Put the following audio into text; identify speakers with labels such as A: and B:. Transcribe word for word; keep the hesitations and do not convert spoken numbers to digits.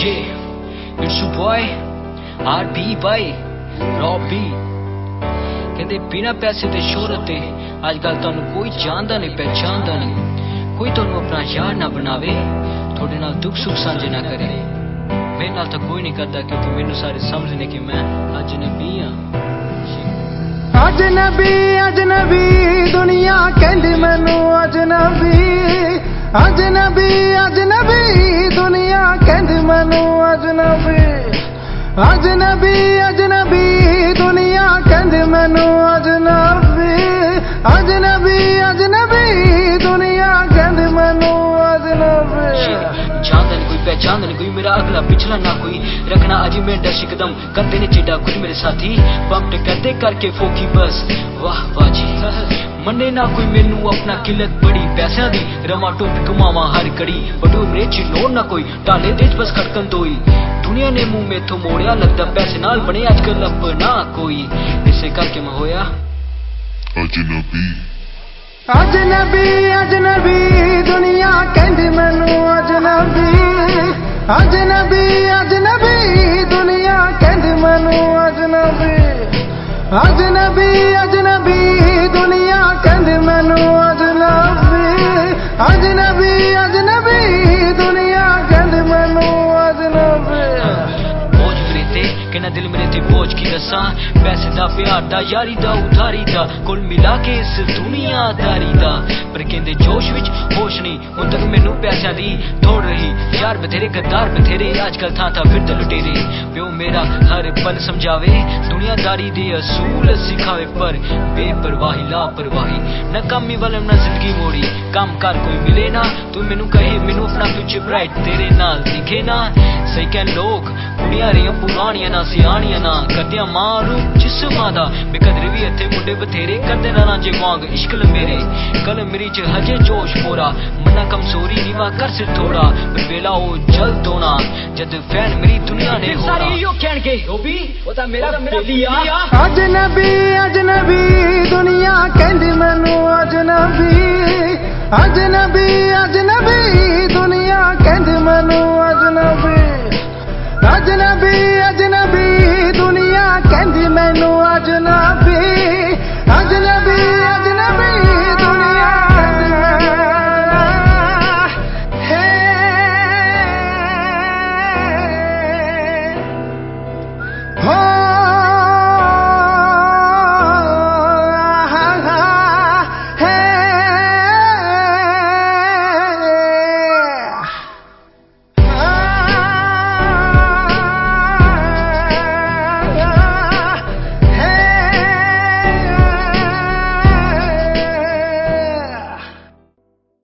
A: Yeah, it's your boy R B भाई Robbie कहते बिना पैसे ते शोहरत ते अजकल तुहानू कोई जानदा नहीं पहचानदा नहीं कोई तुहानू अपना यार ना बनावे थोड़े नाल दुख सुख सांझे ना करे मेरे नाल तो कोई नहीं करदा क्योंकि मैनू सारे समझने कि मैं अजनबी हां
B: अजनबी अजनबी दुनिया कहंदी मैनू अजनबी अजनबी अजनबी दुनिया कहंदी मैनू अजनबी अजनबी अजनबी दुनिया कहंदी मैनू अजनबी अजनबी अजनबी दुनिया कहंदी मैनू अजनबी
A: जानदा नहीं कोई पहचानदा नहीं कोई मेरा अगला पिछला ना कोई रखना अजी में डश एकदम करते ने चिड़ा कुछ मेरे साथी पंप करते करके फोकी बस वाह बाजी मन्ने ना कोई मेनू अपना किल्लत बड़ी पैसा दी रमा टोपी कमावा हर कड़ी बटू मेरे चिन्नोर ना कोई टाले देच बस खड़कन दोई दुनिया ने मुंह में तो मोड़िया लगता पैसे नाल बने आजकल अपना कोई इसे करके मैं होया
C: अजनबी
B: अजनबी अजनबी दुनिया कहंदी मैनू अजनबी अजनबी अजनबी दुनिया कहंदी मैनू अजनबी अजनबी अजनबी दुनिया कहंदी मैनू अजनबी अजनबी अजनबी दुनिया कहंदी मैनू अजनबी
A: बोझ मेरे ते कहना दिल मेरे ते बोझ की दसा पैसे दा प्यार दा यारी दा उधारी दा कुल मिला के इस दुनियादारी दा पर कहंदे जोश विच होश नहीं हुण तक मैनू पैसों दी थोड़ रही यार बथेरे गद्दार बथेरे आजकल था था फिर लुटेरे प्यो मेरा हर पल समझावे दुनियादारी दे असूल सिखावे पर बेपरवाही लापरवाही नाकामी वाले ना जिंदगी मोड़ी काम कर कोई मिले ना तू मैनू कहे मैनू अपना फ्यूचर ब्राइट तेरे नाल दिखे ना सही कह लोग कुड़ियां रहियां पुरानियां ना सियाणियां ना करदियां मारू जिस्मां दा बेकदर भी इत्थे मुंडे बथेरे करदे ना रांझे वांग इश्क मेरे कल मेरी च हजे जोश पूरा मन्ना कमजोरी नी वा कर सिर थोड़ा पर वेला ओ जल्द होना जद फैन मेरी दुनिया ने होना सारे यो कहणगे रॉबी ओ ता मेरा बेलिया
B: अजनबी अजनबी दुनिया कहंदी मैनू अजनबी अजनबी अजनबी